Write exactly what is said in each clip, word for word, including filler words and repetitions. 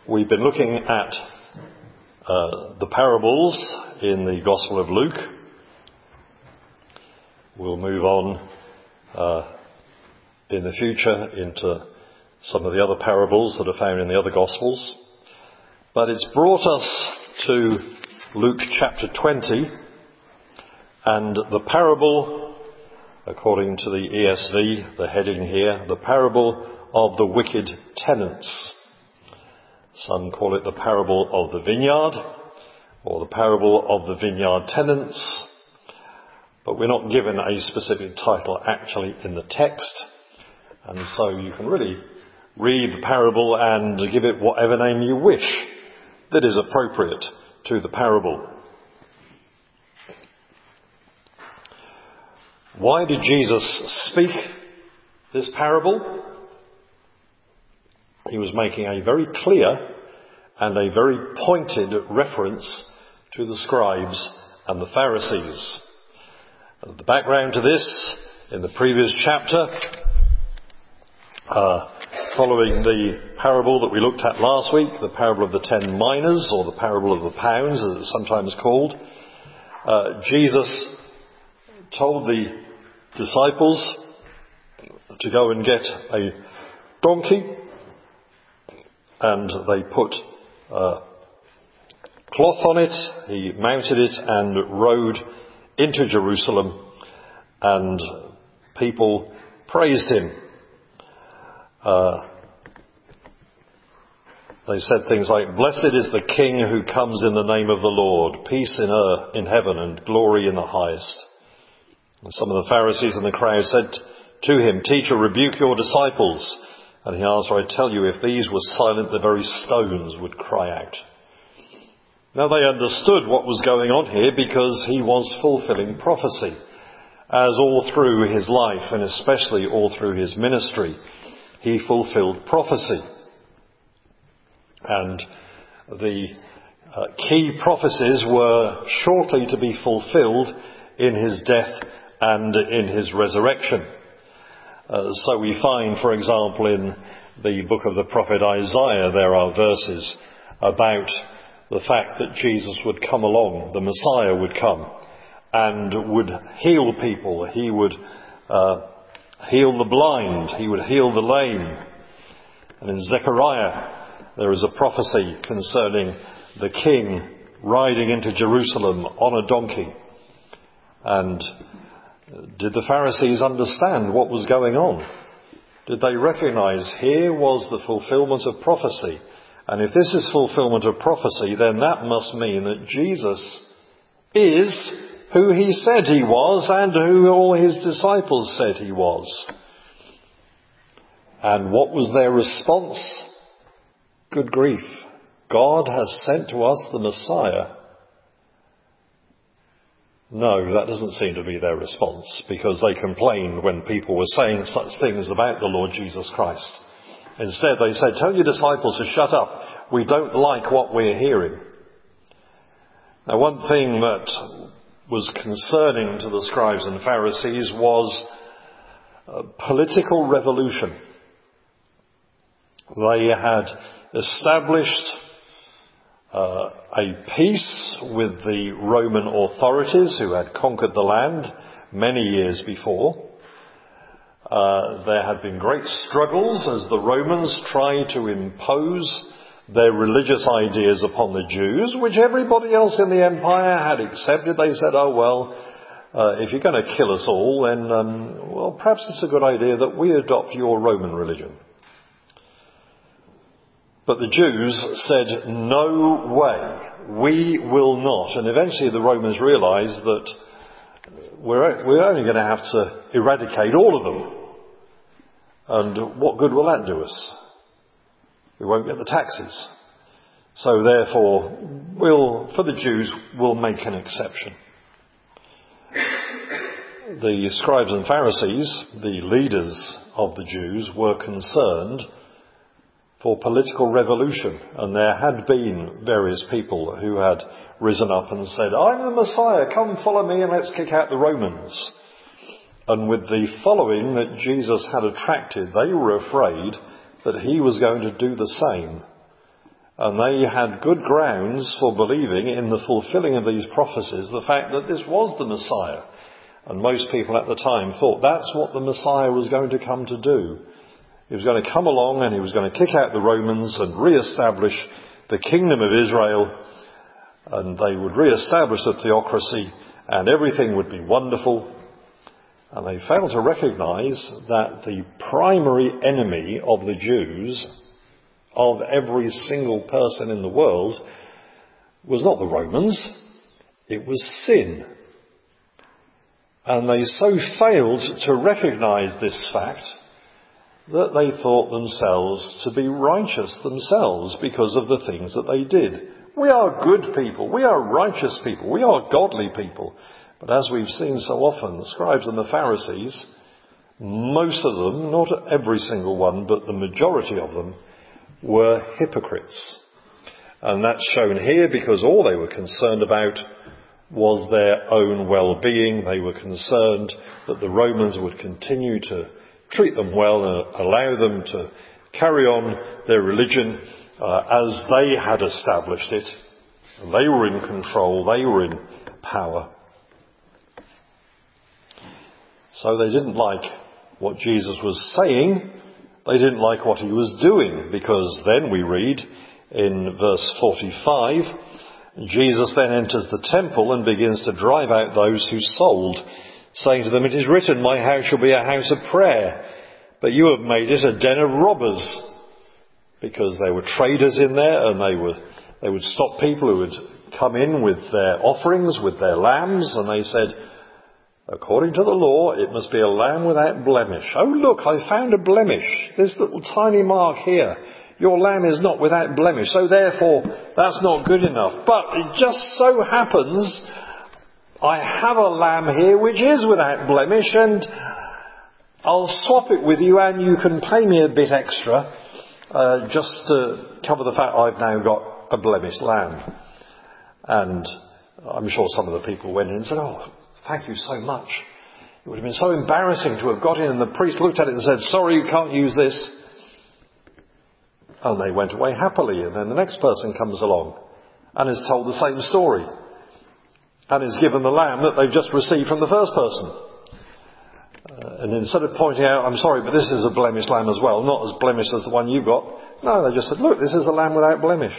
We've been looking at uh, the parables in the Gospel of Luke. We'll move on uh, in the future into some of the other parables that are found in the other Gospels. But it's brought us to Luke chapter twenty, and the parable, according to the E S V, the heading here, the parable of the wicked tenants. Some call it the parable of the vineyard, or the parable of the vineyard tenants, but we're not given a specific title actually in the text, and so you can really read the parable and give it whatever name you wish that is appropriate to the parable. Why did Jesus speak this parable? He was making a very clear and a very pointed reference to the scribes and the Pharisees. And the background to this, in the previous chapter, uh, following the parable that we looked at last week, the parable of the ten minas, or the parable of the pounds, as it's sometimes called, uh, Jesus told the disciples to go and get a donkey, and they put uh, cloth on it. He mounted it and rode into Jerusalem, and people praised him. Uh, they said things like, "Blessed is the King who comes in the name of the Lord, peace in earth, in heaven, and glory in the highest." And some of the Pharisees in the crowd said to him, "Teacher, rebuke your disciples." And he answered, "I tell you, if these were silent, the very stones would cry out." Now they understood what was going on here, because he was fulfilling prophecy, as all through his life, and especially all through his ministry, he fulfilled prophecy. And the uh, key prophecies were shortly to be fulfilled in his death and in his resurrection. Uh, so we find, for example, in the book of the prophet Isaiah, there are verses about the fact that Jesus would come along, the Messiah would come, and would heal people. He would uh, heal the blind, he would heal the lame. And in Zechariah, there is a prophecy concerning the king riding into Jerusalem on a donkey. And did the Pharisees understand what was going on? Did they recognize here was the fulfillment of prophecy? And if this is fulfillment of prophecy, then that must mean that Jesus is who he said he was and who all his disciples said he was. And what was their response? Good grief. God has sent to us the Messiah. No, that doesn't seem to be their response, because they complained when people were saying such things about the Lord Jesus Christ. Instead, they said, "Tell your disciples to shut up. We don't like what we're hearing." Now, one thing that was concerning to the scribes and Pharisees was a political revolution. They had established Uh, a peace with the Roman authorities who had conquered the land many years before. Uh, there had been great struggles as the Romans tried to impose their religious ideas upon the Jews, which everybody else in the empire had accepted. They said, "Oh well, uh, if you're going to kill us all, then um, well, perhaps it's a good idea that we adopt your Roman religion." But the Jews said, "No way, we will not." And eventually the Romans realized that we're, we're only going to have to eradicate all of them. And what good will that do us? We won't get the taxes. So therefore, we'll, for the Jews, we'll make an exception. The scribes and Pharisees, the leaders of the Jews, were concerned for political revolution, and there had been various people who had risen up and said, "I'm the Messiah, come follow me and let's kick out the Romans." And with the following that Jesus had attracted, they were afraid that he was going to do the same And they had good grounds for believing in the fulfilling of these prophecies, the fact that this was the Messiah. And most people at the time thought that's what the Messiah was going to come to do. He was going to come along and he was going to kick out the Romans and re-establish the kingdom of Israel, and they would re-establish the theocracy and everything would be wonderful. And they failed to recognise that the primary enemy of the Jews, of every single person in the world, was not the Romans, it was sin. And they so failed to recognise this fact that they thought themselves to be righteous themselves because of the things that they did. We are good people, we are righteous people, we are godly people. But as we've seen so often, the scribes and the Pharisees, most of them, not every single one, but the majority of them, were hypocrites. And that's shown here because all they were concerned about was their own well-being. They were concerned that the Romans would continue to treat them well and allow them to carry on their religion uh, as they had established it. And they were in control, they were in power. So they didn't like what Jesus was saying. They didn't like what he was doing, because then we read in verse forty-five, Jesus then enters the temple and begins to drive out those who sold, saying to them, "It is written, my house shall be a house of prayer, but you have made it a den of robbers." Because there were traders in there, and they would, they would stop people who would come in with their offerings, with their lambs, and they said, "According to the law, it must be a lamb without blemish." "Oh, look, I found a blemish. This little tiny mark here. Your lamb is not without blemish, so therefore that's not good enough. But it just so happens I have a lamb here which is without blemish, and I'll swap it with you and you can pay me a bit extra uh, just to cover the fact I've now got a blemished lamb." And I'm sure some of the people went in and said, "Oh, thank you so much. It would have been so embarrassing to have got in," and the priest looked at it and said, "Sorry, you can't use this." And they went away happily, and then the next person comes along and is told the same story and is given the lamb that they've just received from the first person. Uh, and instead of pointing out, "I'm sorry, but this is a blemished lamb as well, not as blemished as the one you got," no, they just said, "Look, this is a lamb without blemish."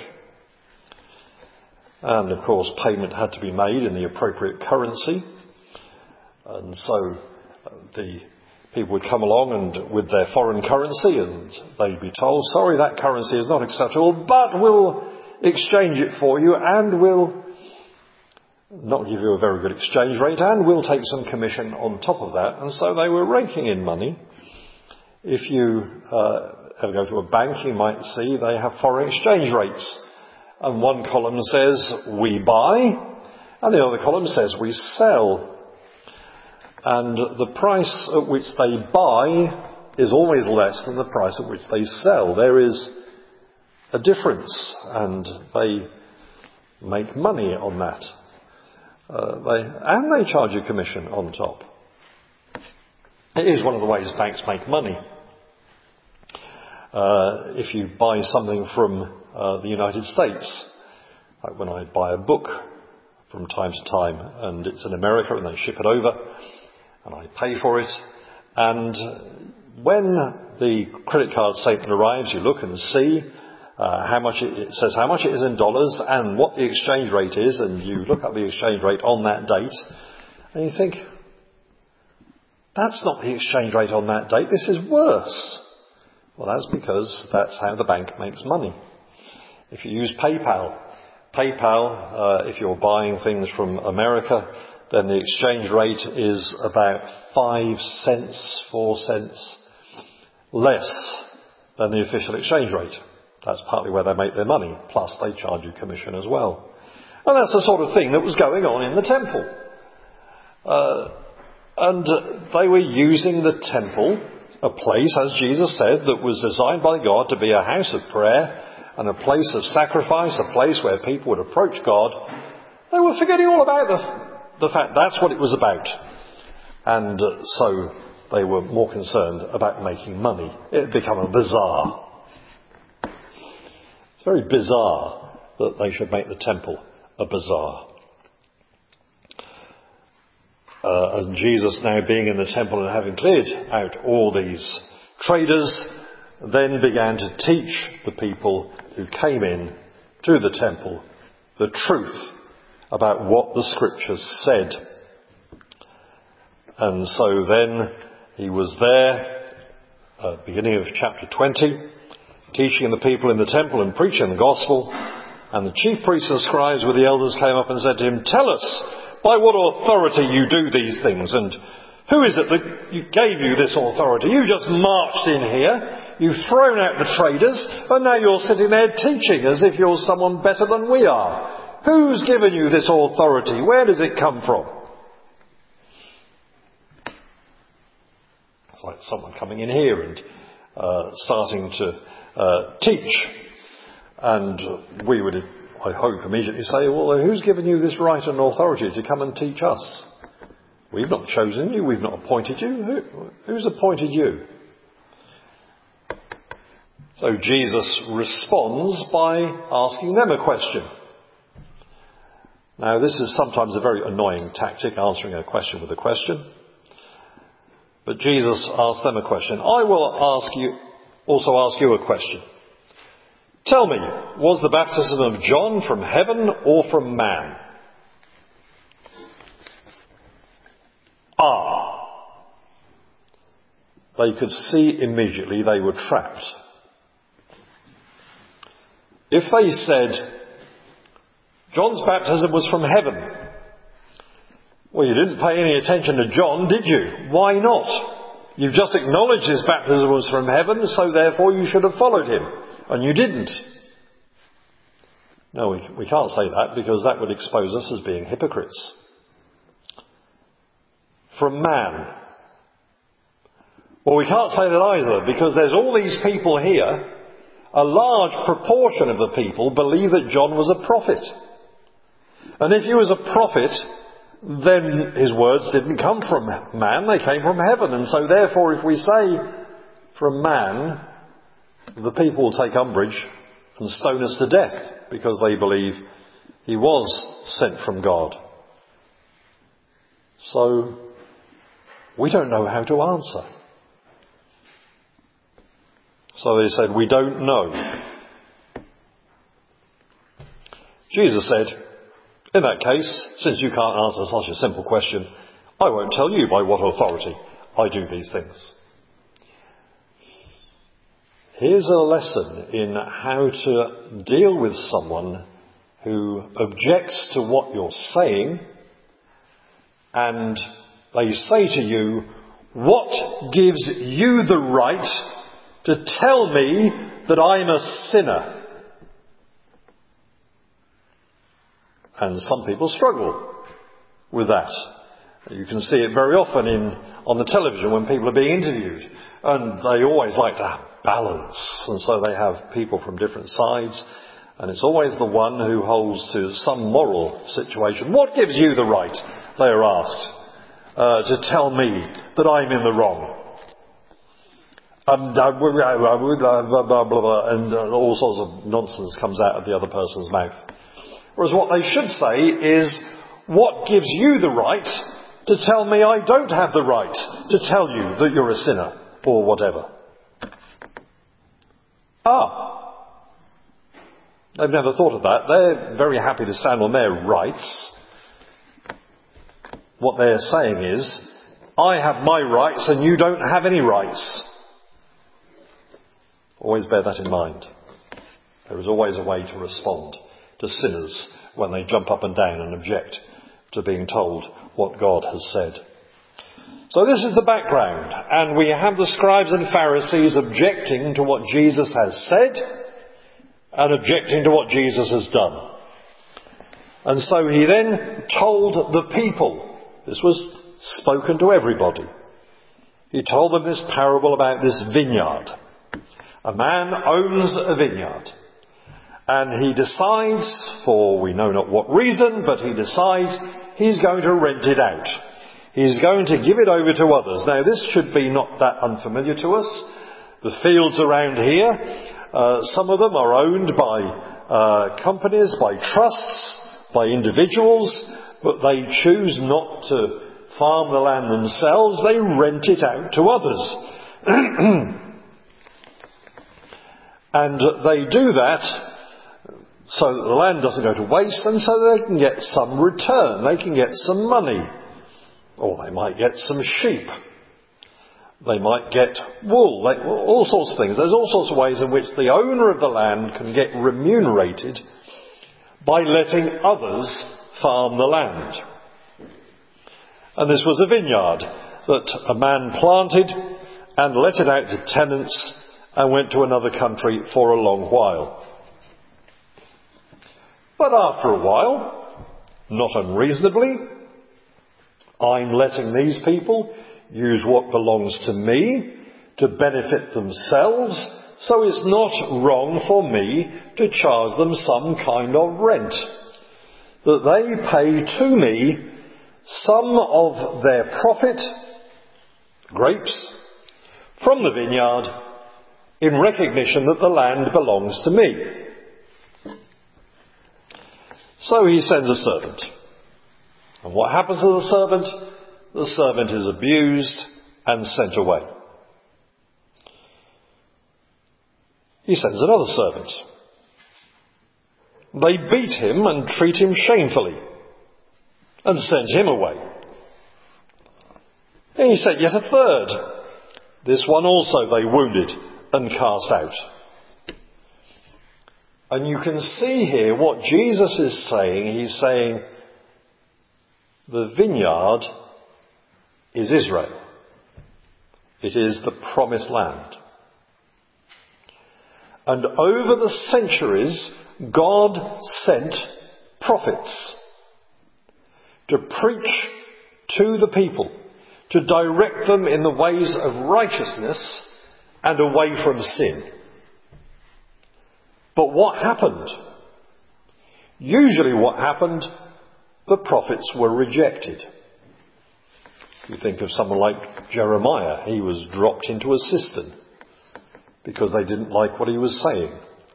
And of course, payment had to be made in the appropriate currency. And so uh, the people would come along and with their foreign currency, and they'd be told, "Sorry, that currency is not acceptable, but we'll exchange it for you and we'll not give you a very good exchange rate, and we'll take some commission on top of that." And so they were raking in money. If you uh, ever go to a bank, you might see they have foreign exchange rates. And one column says, "We buy," and the other column says, "We sell." And the price at which they buy is always less than the price at which they sell. There is a difference, and they make money on that. Uh, they, and they charge a commission on top. It is one of the ways banks make money. Uh, if you buy something from uh, the United States, like when I buy a book from time to time, and it's in America and they ship it over, and I pay for it, and when the credit card statement arrives, you look and see uh, how much it, it says how much it is in dollars and what the exchange rate is, and you look up the exchange rate on that date, and you think, that's not the exchange rate on that date, this is worse. Well, that's because that's how the bank makes money. If you use PayPal, PayPal, uh, if you're buying things from America, then the exchange rate is about five cents, four cents less than the official exchange rate. That's partly where they make their money, plus they charge you commission as well. And that's the sort of thing that was going on in the temple. Uh, and they were using the temple, a place, as Jesus said, that was designed by God to be a house of prayer and a place of sacrifice, a place where people would approach God. They were forgetting all about the, the fact that's what it was about. And uh, so they were more concerned about making money. It had become a bazaar. It's very bizarre that they should make the temple a bazaar. Uh, and Jesus, now being in the temple and having cleared out all these traders, then began to teach the people who came in to the temple the truth about what the scriptures said. And so then he was there, uh, beginning of chapter twenty, teaching the people in the temple and preaching the gospel. And the chief priests and scribes with the elders came up and said to him, "Tell us, by what authority you do these things, and who is it that you gave you this authority? You just marched in here, you've thrown out the traders, and now you're sitting there teaching as if you're someone better than we are. Who's given you this authority? Where does it come from?" It's like someone coming in here and uh, starting to uh, teach. And we would, I hope, immediately say, "Well, who's given you this right and authority to come and teach us? We've not chosen you, we've not appointed you. Who, who's appointed you?" So Jesus responds by asking them a question. Now, this is sometimes a very annoying tactic, answering a question with a question. But Jesus asked them a question. I will ask you, also ask you a question. Tell me, was the baptism of John from heaven or from man? Ah. They could see immediately they were trapped. If they said, John's baptism was from heaven, well, you didn't pay any attention to John, did you? Why not? You've just acknowledged his baptism was from heaven, so therefore you should have followed him. And you didn't. No, we, we can't say that, because that would expose us as being hypocrites. From man. Well, we can't say that either, because there's all these people here. A large proportion of the people believe that John was a prophet. And if he was a prophet, then his words didn't come from man, they came from heaven. And so therefore, if we say from man, the people will take umbrage and stone us to death, because they believe he was sent from God. So we don't know how to answer. So they said, we don't know. Jesus said, in that case, since you can't answer such a simple question, I won't tell you by what authority I do these things. Here's a lesson in how to deal with someone who objects to what you're saying, and they say to you, what gives you the right to tell me that I'm a sinner? And some people struggle with that. You can see it very often in on the television when people are being interviewed, and they always like to have balance, and so they have people from different sides, and it's always the one who holds to some moral situation. What gives you the right, they are asked, uh, to tell me that I'm in the wrong? Um, blah, blah, blah, blah, and uh, all sorts of nonsense comes out of the other person's mouth. Whereas what they should say is, what gives you the right to tell me I don't have the right to tell you that you're a sinner, or whatever? Ah. They've never thought of that. They're very happy to stand on their rights. What they're saying is, I have my rights and you don't have any rights. Always bear that in mind. There is always a way to respond to sinners when they jump up and down and object to being told what God has said. So this is the background, and we have the scribes and Pharisees objecting to what Jesus has said and objecting to what Jesus has done. And so he then told the people, this was spoken to everybody, he told them this parable about this vineyard. A man owns a vineyard, and he decides, for we know not what reason, but he decides he's going to rent it out. He's going to give it over to others. Now, this should be not that unfamiliar to us. The fields around here Uh, some of them are owned by uh, companies, by trusts, by individuals, but they choose not to farm the land themselves. They rent it out to others. And they do that so that the land doesn't go to waste, and so they can get some return. They can get some money. Or they might get some sheep. They might get wool. They, all sorts of things. There's all sorts of ways in which the owner of the land can get remunerated by letting others farm the land. And this was a vineyard that a man planted and let it out to tenants and went to another country for a long while. But after a while, not unreasonably, I'm letting these people use what belongs to me to benefit themselves, so it's not wrong for me to charge them some kind of rent, that they pay to me some of their profit, grapes, from the vineyard in recognition that the land belongs to me. So he sends a servant. And what happens to the servant? The servant is abused and sent away. He sends another servant. They beat him and treat him shamefully and send him away. And he sent yet a third. This one also they wounded and cast out. And you can see here what Jesus is saying. He's saying the vineyard is Israel. It is the promised land. And over the centuries, God sent prophets to preach to the people, to direct them in the ways of righteousness and away from sin. But what happened? Usually what happened, the prophets were rejected. You think of someone like Jeremiah. He was dropped into a cistern because they didn't like what he was saying.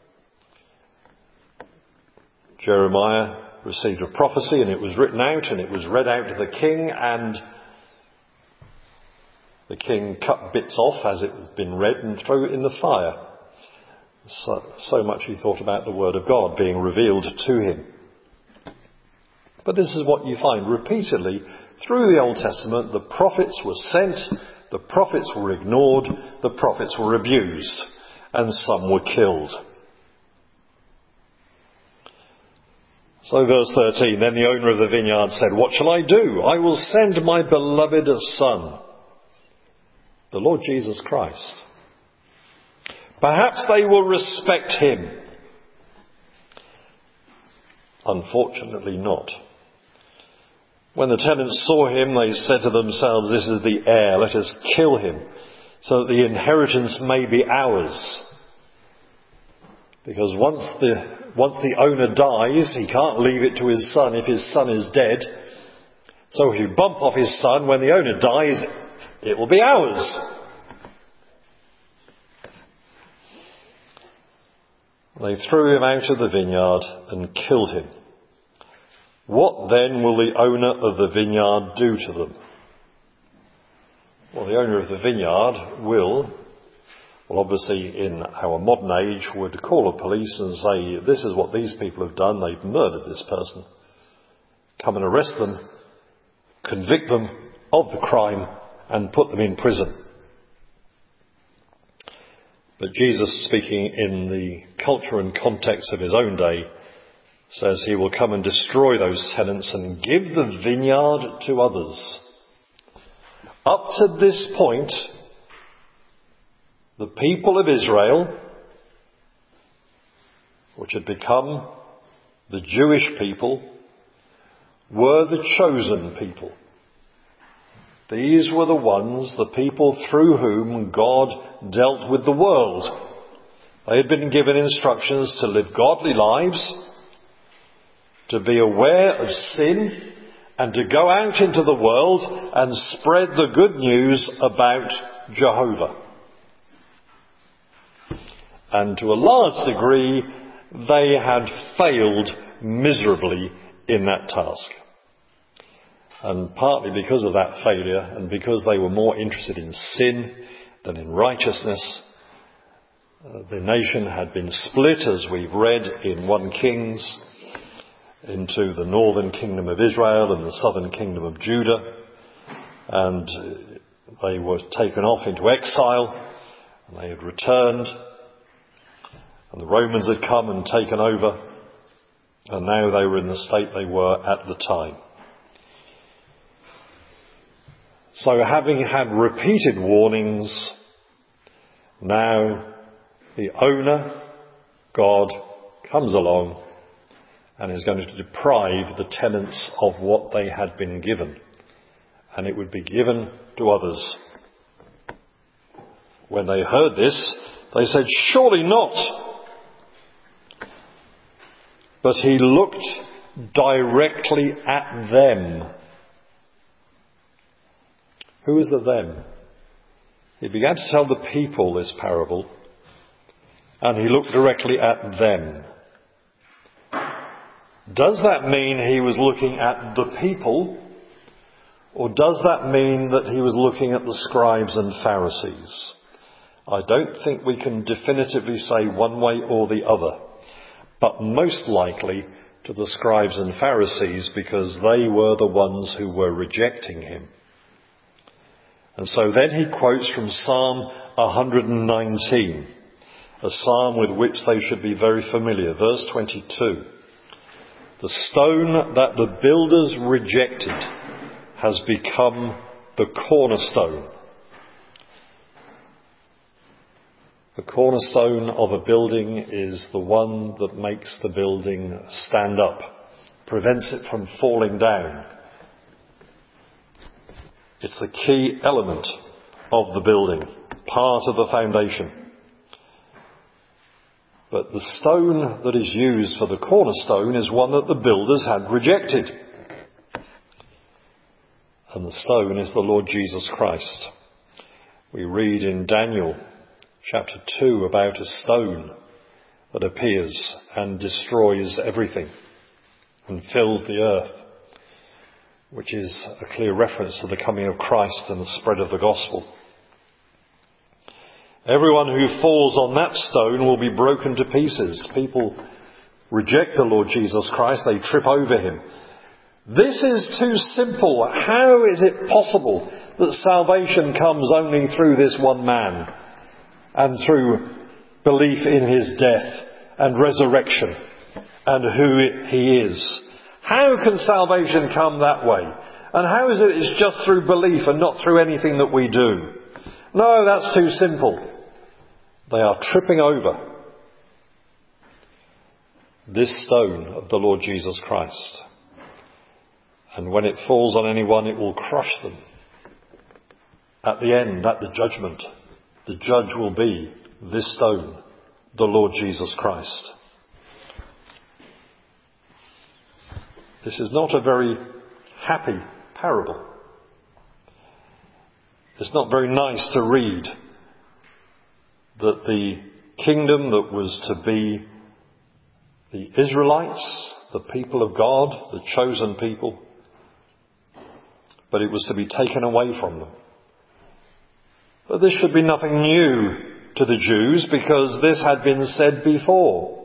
Jeremiah received a prophecy and it was written out and it was read out to the king, and the king cut bits off as it had been read and threw it in the fire. So, so much he thought about the word of God being revealed to him. But this is what you find repeatedly through the Old Testament. The prophets were sent, the prophets were ignored, the prophets were abused, and some were killed. So verse thirteen, then the owner of the vineyard said, what shall I do? I will send my beloved son, the Lord Jesus Christ. Perhaps they will respect him. Unfortunately not. When the tenants saw him, they said to themselves, this is the heir, let us kill him, so that the inheritance may be ours. Because once the, once the owner dies, he can't leave it to his son if his son is dead. So if you bump off his son, when the owner dies, it will be ours. They threw him out of the vineyard and killed him. What then will the owner of the vineyard do to them? Well, the owner of the vineyard will, well obviously in our modern age, would call the police and say, this is what these people have done, they've murdered this person. Come and arrest them, convict them of the crime and put them in prison. But Jesus, speaking in the culture and context of his own day, says he will come and destroy those tenants and give the vineyard to others. Up to this point, the people of Israel, which had become the Jewish people, were the chosen people. These were the ones, the people through whom God dealt with the world. They had been given instructions to live godly lives, to be aware of sin, and to go out into the world and spread the good news about Jehovah. And to a large degree, they had failed miserably in that task. And partly because of that failure, and because they were more interested in sin than in righteousness, uh, the nation had been split, as we've read in First Kings, into the northern kingdom of Israel and the southern kingdom of Judah. And they were taken off into exile, and they had returned, and the Romans had come and taken over, and now they were in the state they were at the time. So having had repeated warnings, now the owner, God, comes along and is going to deprive the tenants of what they had been given. And it would be given to others. When they heard this, they said, "Surely not." But he looked directly at them. Who is the them? He began to tell the people this parable, and he looked directly at them. Does that mean he was looking at the people, or does that mean that he was looking at the scribes and Pharisees? I don't think we can definitively say one way or the other, but most likely to the scribes and Pharisees, because they were the ones who were rejecting him. And so then he quotes from Psalm one nineteen, a psalm with which they should be very familiar. Verse twenty-two. The stone that the builders rejected has become the cornerstone. The cornerstone of a building is the one that makes the building stand up, prevents it from falling down. It's the key element of the building, part of the foundation. But the stone that is used for the cornerstone is one that the builders had rejected. And the stone is the Lord Jesus Christ. We read in Daniel chapter two about a stone that appears and destroys everything and fills the earth, which is a clear reference to the coming of Christ and the spread of the gospel. Everyone who falls on that stone will be broken to pieces. People reject the Lord Jesus Christ. They trip over him. This is too simple. How is it possible that salvation comes only through this one man and through belief in his death and resurrection and who he is? How can salvation come that way? And how is it it's just through belief and not through anything that we do? No, that's too simple. They are tripping over this stone of the Lord Jesus Christ. And when it falls on anyone, it will crush them. At the end, at the judgment, the judge will be this stone, the Lord Jesus Christ. This is not a very happy parable. It's not very nice to read that the kingdom that was to be the Israelites, the people of God, the chosen people, but it was to be taken away from them. But this should be nothing new to the Jews, because this had been said before.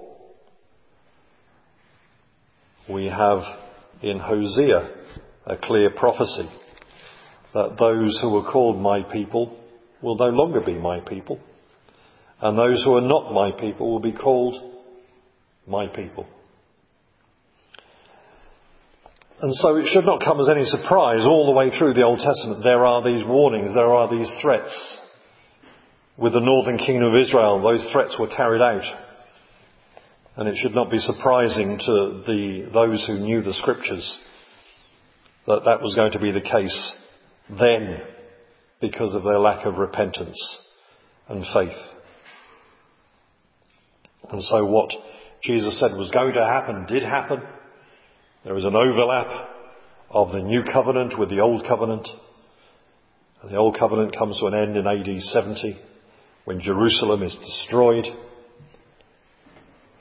We have in Hosea a clear prophecy that those who are called my people will no longer be my people, and those who are not my people will be called my people. And so it should not come as any surprise all the way through the Old Testament. There are these warnings, there are these threats. With the northern kingdom of Israel, those threats were carried out. And it should not be surprising to the those who knew the scriptures that that was going to be the case then, because of their lack of repentance and faith. And so what Jesus said was going to happen did happen. There is an overlap of the new covenant with the old covenant. And the old covenant comes to an end in A D seventy when Jerusalem is destroyed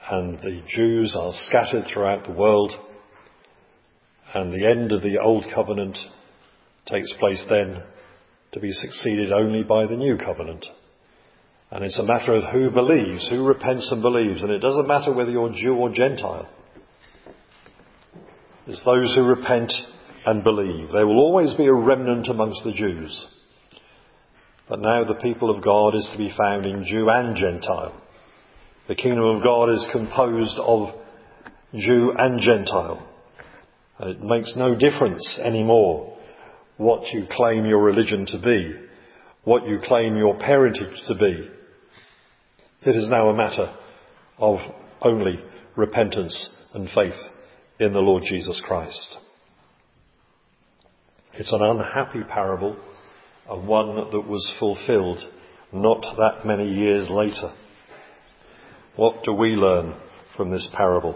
and the Jews are scattered throughout the world, and the end of the old covenant takes place then, to be succeeded only by the new covenant. And it's a matter of who believes, who repents and believes, and it doesn't matter whether you're Jew or Gentile. It's those who repent and believe. There will always be a remnant amongst the Jews. But now the people of God is to be found in Jew and Gentile. The kingdom of God is composed of Jew and Gentile. And it makes no difference anymore what you claim your religion to be, what you claim your parentage to be. It is now a matter of only repentance and faith in the Lord Jesus Christ. It's an unhappy parable, and one that was fulfilled not that many years later. What do we learn from this parable?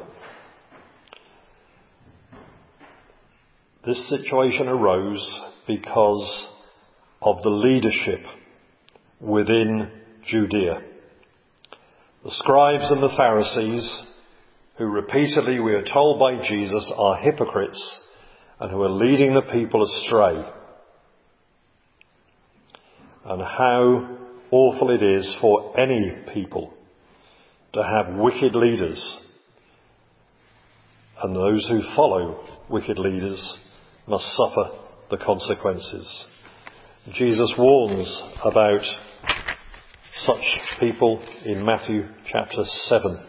This situation arose because of the leadership within Judea. The scribes and the Pharisees, who repeatedly, we are told by Jesus, are hypocrites and who are leading the people astray. And how awful it is for any people to have wicked leaders, and those who follow wicked leaders must suffer the consequences. Jesus warns about such people in Matthew chapter seven.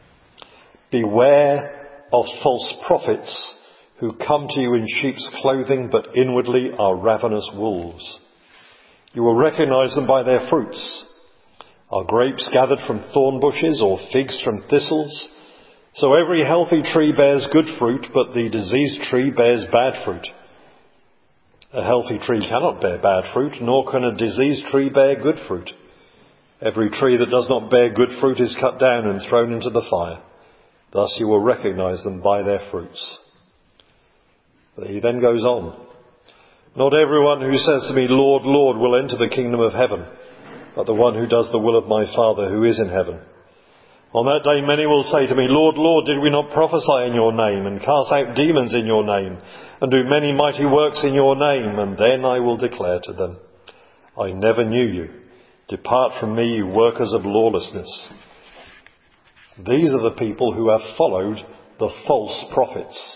Beware of false prophets who come to you in sheep's clothing, but inwardly are ravenous wolves. You will recognize them by their fruits. Are grapes gathered from thorn bushes or figs from thistles? So every healthy tree bears good fruit, but the diseased tree bears bad fruit. A healthy tree cannot bear bad fruit, nor can a diseased tree bear good fruit. Every tree that does not bear good fruit is cut down and thrown into the fire. Thus you will recognize them by their fruits. But he then goes on. Not everyone who says to me, Lord, Lord, will enter the kingdom of heaven, but the one who does the will of my Father who is in heaven. On that day many will say to me, Lord, Lord, did we not prophesy in your name, and cast out demons in your name, and do many mighty works in your name? And then I will declare to them, I never knew you. Depart from me, you workers of lawlessness. These are the people who have followed the false prophets.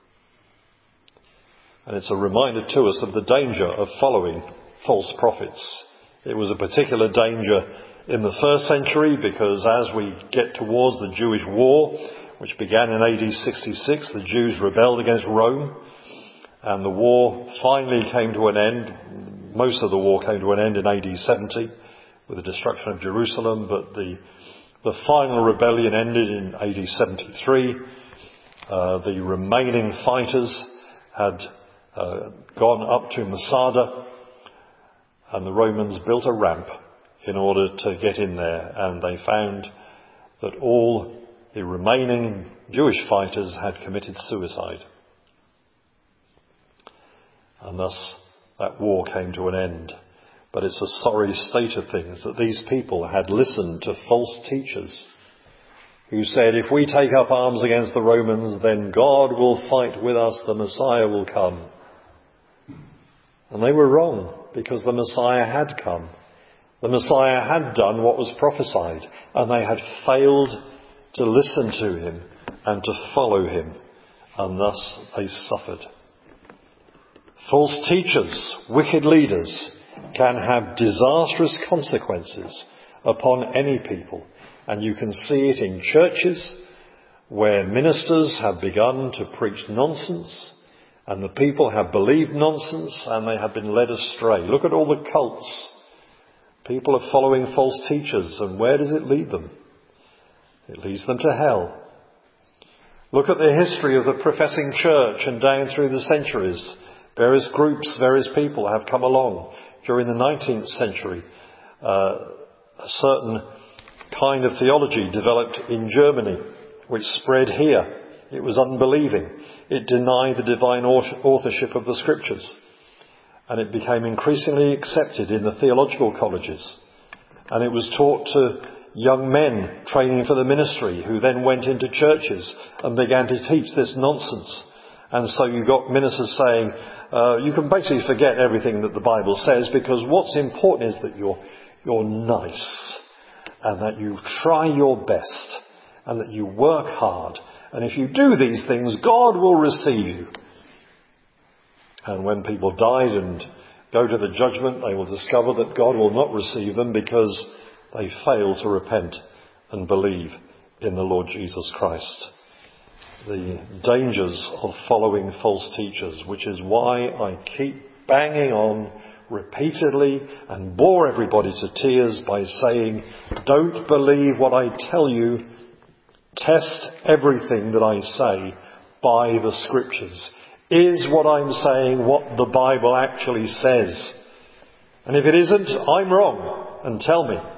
And it's a reminder to us of the danger of following false prophets. It was a particular danger in the first century because as we get towards the Jewish war, which began in A D sixty-six, the Jews rebelled against Rome, and the war finally came to an end. Most of the war came to an end in A D seventy with the destruction of Jerusalem, but the the final rebellion ended in A D seventy-three. Uh, the remaining fighters had uh, gone up to Masada, and the Romans built a ramp in order to get in there, and they found that all the remaining Jewish fighters had committed suicide. And thus that war came to an end. But it's a sorry state of things that these people had listened to false teachers who said, if we take up arms against the Romans, then God will fight with us, the Messiah will come. And they were wrong, because the Messiah had come. The Messiah had done what was prophesied, and they had failed to listen to him and to follow him, and thus they suffered. False teachers, wicked leaders, can have disastrous consequences upon any people, and you can see it in churches where ministers have begun to preach nonsense, and the people have believed nonsense, and they have been led astray. Look at all the cults. People are following false teachers, and where does it lead them? It leads them to hell. Look at the history of the professing church, and down through the centuries, various groups, various people have come along. During the nineteenth century, uh, a certain kind of theology developed in Germany, which spread here. It was unbelieving. It denied the divine authorship of the scriptures. And it became increasingly accepted in the theological colleges. And it was taught to young men training for the ministry who then went into churches and began to teach this nonsense. And so you got ministers saying, uh, you can basically forget everything that the Bible says, because what's important is that you're, you're nice and that you try your best and that you work hard. And if you do these things, God will receive you. And when people died and go to the judgment, they will discover that God will not receive them because they fail to repent and believe in the Lord Jesus Christ. The dangers of following false teachers, which is why I keep banging on repeatedly and bore everybody to tears by saying, don't believe what I tell you. Test everything that I say by the Scriptures. Is what I'm saying what the Bible actually says? And if it isn't, I'm wrong, and tell me.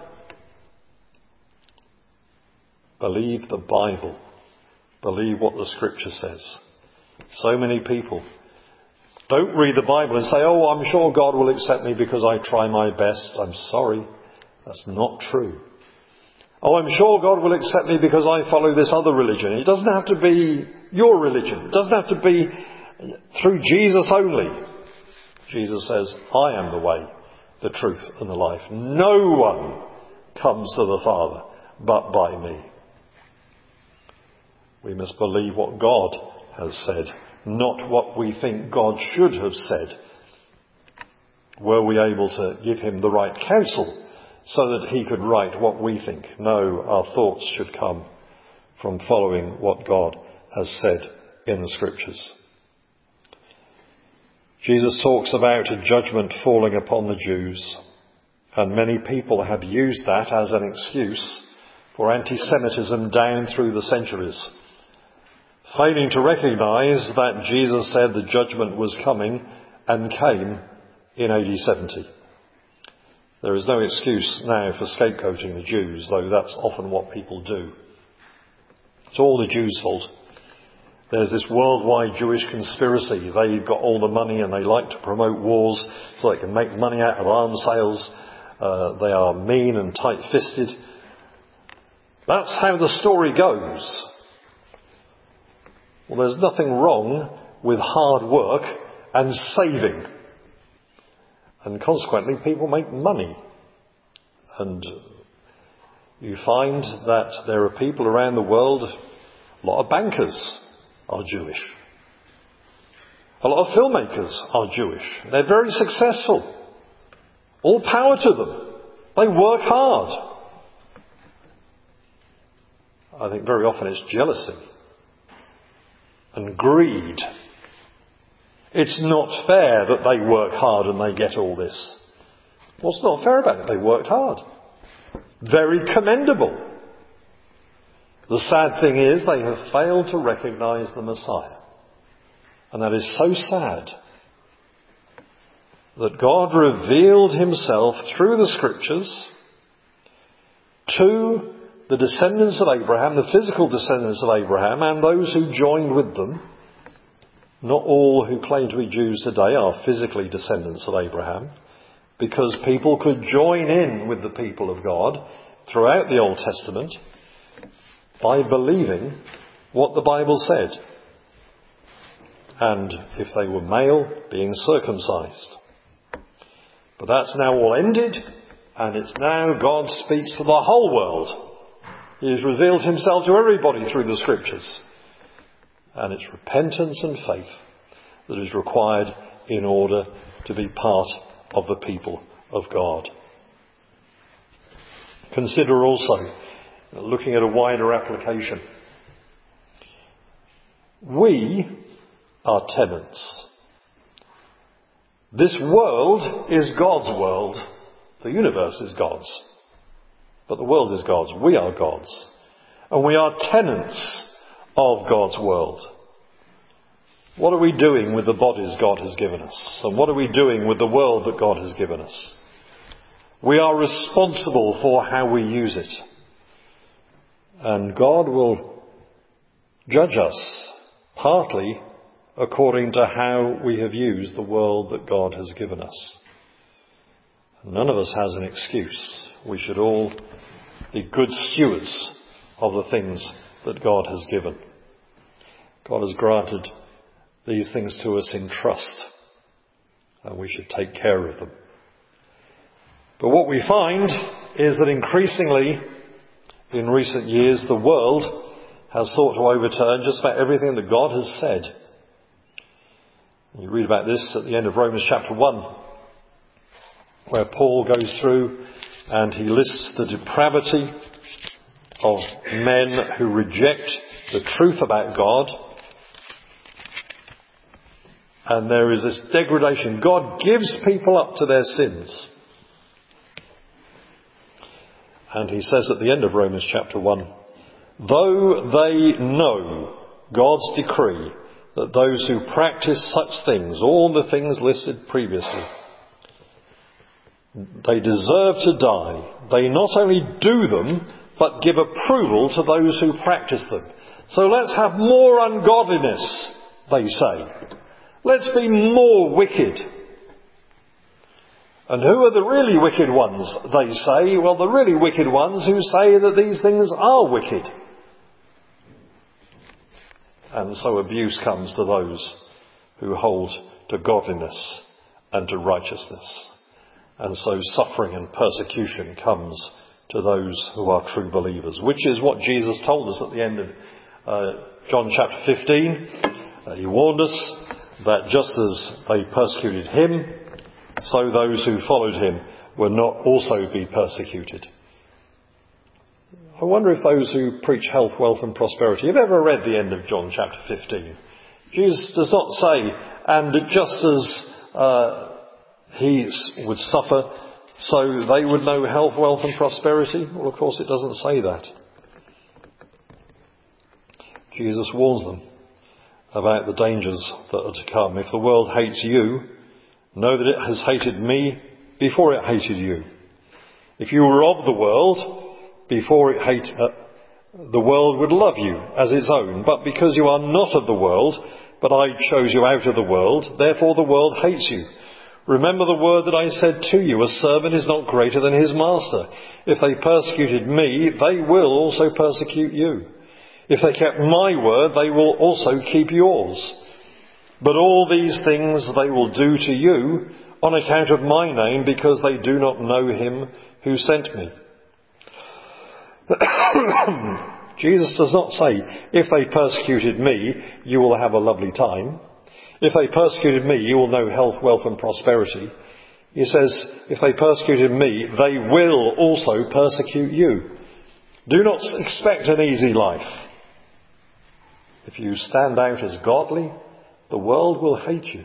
Believe the Bible. Believe what the Scripture says. So many people don't read the Bible and say, oh, I'm sure God will accept me because I try my best. I'm sorry. That's not true. Oh, I'm sure God will accept me because I follow this other religion. It doesn't have to be your religion. It doesn't have to be through Jesus only. Jesus says, I am the way, the truth and the life. No one comes to the Father but by me. We must believe what God has said, not what we think God should have said. Were we able to give him the right counsel so that he could write what we think? No, our thoughts should come from following what God has said in the Scriptures. Jesus talks about a judgment falling upon the Jews, and many people have used that as an excuse for anti-Semitism down through the centuries, failing to recognise that Jesus said the judgment was coming and came in A D seventy. There is no excuse now for scapegoating the Jews, though that's often what people do. It's all the Jews' fault. There's this worldwide Jewish conspiracy. They've got all the money and they like to promote wars so they can make money out of arms sales. Uh, they are mean and tight-fisted. That's how the story goes. Well, there's nothing wrong with hard work and saving. And consequently, people make money. And you find that there are people around the world, a lot of bankers are Jewish. A lot of filmmakers are Jewish. They're very successful. All power to them. They work hard. I think very often it's jealousy and greed. It's not fair that they work hard and they get all this. What's not fair about it? They worked hard. Very commendable. The sad thing is they have failed to recognise the Messiah. And that is so sad. That God revealed himself through the Scriptures to the descendants of Abraham, the physical descendants of Abraham, and those who joined with them. Not all who claim to be Jews today are physically descendants of Abraham, because people could join in with the people of God throughout the Old Testament by believing what the Bible said. And if they were male, being circumcised. But that's now all ended, and it's now God speaks to the whole world. He has revealed himself to everybody through the Scriptures. And it's repentance and faith that is required in order to be part of the people of God. Consider also, looking at a wider application, we are tenants. This world is God's world. The universe is God's. But the world is God's. We are God's. And we are tenants of God's world. What are we doing with the bodies God has given us? And what are we doing with the world that God has given us? We are responsible for how we use it. And God will judge us partly according to how we have used the world that God has given us. None of us has an excuse. We should all be good stewards of the things that God has given. God has granted these things to us in trust, and we should take care of them. But what we find is that increasingly in recent years the world has sought to overturn just about everything that God has said. You read about this at the end of Romans chapter one, where Paul goes through and he lists the depravity of men who reject the truth about God. And there is this degradation. God gives people up to their sins. And he says at the end of Romans chapter one, though they know God's decree that those who practice such things, all the things listed previously, they deserve to die, they not only do them, but give approval to those who practice them. So let's have more ungodliness, they say. Let's be more wicked. And who are the really wicked ones, they say? Well, the really wicked ones who say that these things are wicked. And so abuse comes to those who hold to godliness and to righteousness. And so suffering and persecution comes to those who are true believers, which is what Jesus told us at the end of uh, John chapter fifteen. Uh, he warned us that just as they persecuted him, so those who followed him will not also be persecuted. I wonder if those who preach health, wealth and prosperity have ever read the end of John chapter fifteen. Jesus does not say, and just as uh, he would suffer, so they would know health, wealth and prosperity. Well, of course it doesn't say that. Jesus warns them about the dangers that are to come. If the world hates you, know that it has hated me before it hated you. If you were of the world, before it hate, uh, the world would love you as its own. But because you are not of the world, but I chose you out of the world, therefore the world hates you. Remember the word that I said to you, a servant is not greater than his master. If they persecuted me, they will also persecute you. If they kept my word, they will also keep yours. But all these things they will do to you on account of my name, because they do not know him who sent me. Jesus does not say, if they persecuted me, you will have a lovely time. If they persecuted me, you will know health, wealth and prosperity. He says, if they persecuted me, they will also persecute you. Do not expect an easy life. If you stand out as godly, the world will hate you.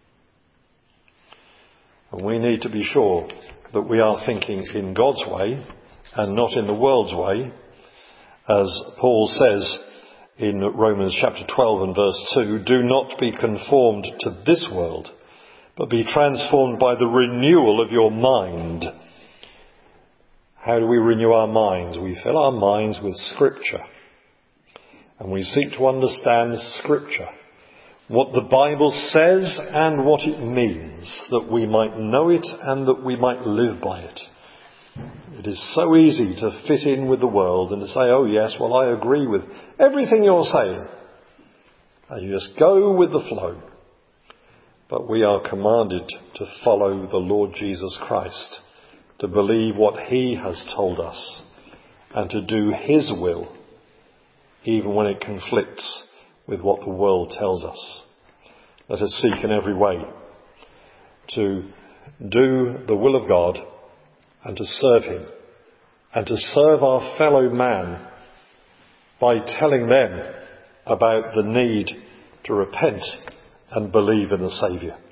And we need to be sure that we are thinking in God's way and not in the world's way. As Paul says in Romans chapter twelve and verse two, do not be conformed to this world, but be transformed by the renewal of your mind. How do we renew our minds? We fill our minds with Scripture. And we seek to understand Scripture, what the Bible says and what it means, that we might know it and that we might live by it. It is so easy to fit in with the world and to say, oh yes, well I agree with everything you're saying. And you just go with the flow. But we are commanded to follow the Lord Jesus Christ, to believe what he has told us, and to do his will, even when it conflicts with what the world tells us. Let us seek in every way to do the will of God and to serve him and to serve our fellow man by telling them about the need to repent and believe in the Saviour.